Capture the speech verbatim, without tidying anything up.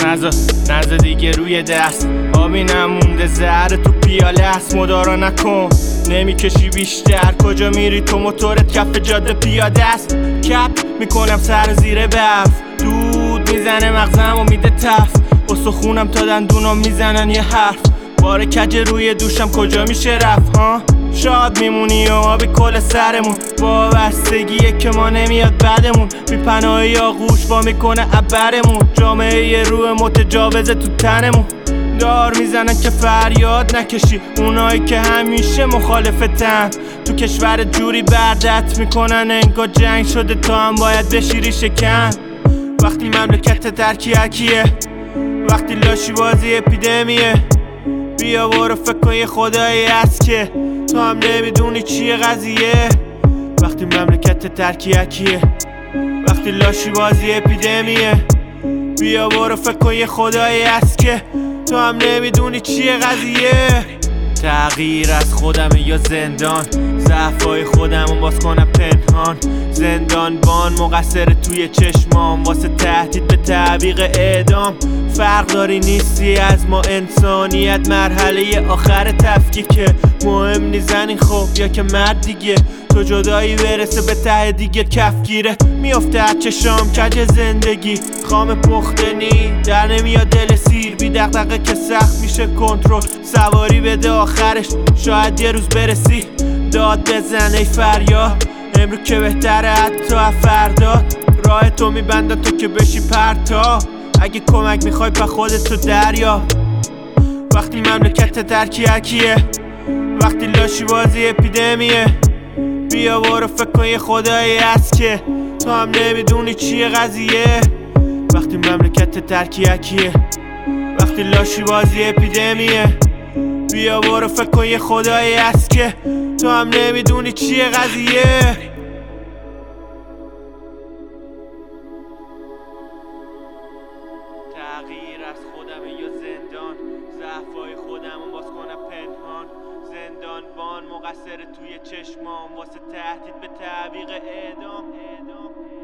نزا نزا دیگه روی دست آبی نمونده زهر تو پیاله است مدارا نکن نمیکشی بیشتر کجا میری تو موتورت کف جاده پیاده است کپ میکنم سر زیر برف دود میزنه مغزم و میده تف استخونم تا دندونم میزنن یه حرف بار کج روی دوشم کجا میشه رفت ها شاد میمونی و آبی کل سرمون وابستگیه که ما نمیاد بعدمون میپناهی آغوش وا میکنه عبرمون جامعه روح متجاوزه تو تنمون دار میزنن که فریاد نکشی اونایی که همیشه مخالفتن تو کشور جوری بردت میکنن انگار جنگ شده تا هم باید بشیری شکن وقتی مملکت ترکی هکیه وقتی لاشی بازی اپیدمیه بیا برو فکر کن یه خدایی هست که تو هم نمیدونی چیه قضیه وقتی مملکت ترکی هکیه وقتی لاشی بازی اپیدمیه بیا برو فکر کن یه خدایی هست که تو هم نمیدونی چیه قضیه تغییر از خودمه یا زندان ضعفای خودمو باز کنم پنهان زندان بان مقصر توی چشمام واسه تهدید به تعویق اعدام فرق داری نیستی از ما انسانیت مرحله آخر تفکیکه مهم نی زنی خب یا که مرد دیگه تو جدایی برسه به ته دیگه کفگیره میافته از چشام کج زندگی خام پختنی در نمیاد دل سیر بی دغدغه که سخت میشه کنترل سواری بده آخرش شاید یه روز برسی داد بزن ای فریاد امرو که بهتره حتی فردا راه تو میبندن تو که بشی پرتا اگه کمک میخوای پا خودت تو دریا وقتی مملکت ترکی هکیه وقتی لاشی بازی اپیدمیه بیا برو فکر کن یه خدایی هست که تو هم نمیدونی چیه قضیه وقتی مملکت ترکی هکیه وقتی لاشی بازی اپیدمیه بیا برو فکر کن یه خدایی هست که تو هم نمیدونی چیه قضیه تغییر از خودمه یا زندان ضعفای خودمو باز کنم پنهان زندان بان مقصر توی چشمام واسه تهدید به تعویق اعدام